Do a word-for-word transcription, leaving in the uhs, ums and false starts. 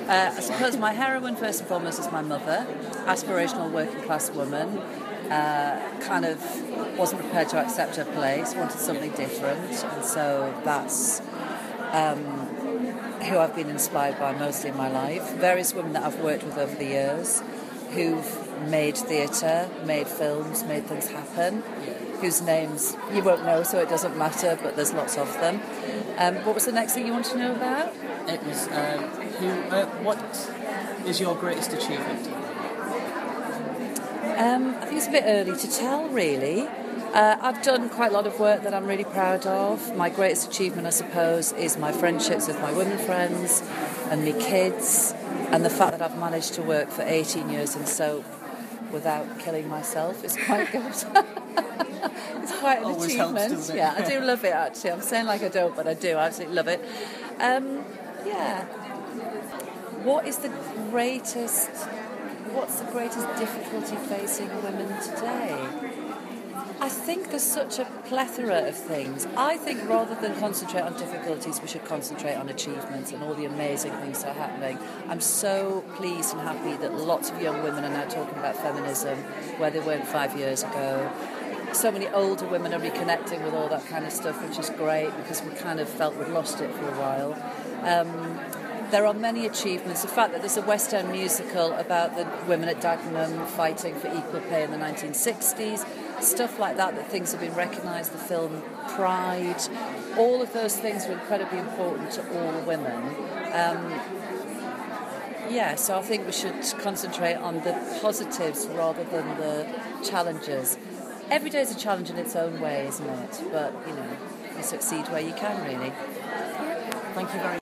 Uh, I suppose my heroine, first and foremost, is my mother, aspirational working class woman, uh, kind of wasn't prepared to accept her place, wanted something different, and so that's um, who I've been inspired by mostly in my life. Various women that I've worked with over the years who've made theatre, made films, made things happen, whose names you won't know, so it doesn't matter, but there's lots of them. Um, what was the next thing you want to know about? It was, um, who, uh, what is your greatest achievement? Um, I think it's a bit early to tell, really. Uh, I've done quite a lot of work that I'm really proud of. My greatest achievement, I suppose, is my friendships with my women friends and my kids, and the fact that I've managed to work for eighteen years in soap without killing myself is quite good. It's quite an Always achievement. helps, doesn't it? Yeah, I do love it, actually. I'm saying like I don't, but I do. I absolutely love it. Um, yeah. What is the greatest... What's the greatest difficulty facing women today? I think there's such a plethora of things. I think rather than concentrate on difficulties, we should concentrate on achievements and all the amazing things that are happening. I'm so pleased and happy that lots of young women are now talking about feminism where they weren't five years ago. So many older women are reconnecting with all that kind of stuff, which is great because we kind of felt we'd lost it for a while. Um, There are many achievements. The fact that there's a West End musical about the women at Dagenham fighting for equal pay in the nineteen sixties, stuff like that, that things have been recognised, the film Pride, all of those things are incredibly important to all women. Um, yeah, so I think we should concentrate on the positives rather than the challenges. Every day is a challenge in its own way, isn't it? But, you know, you succeed where you can, really. Thank you very much.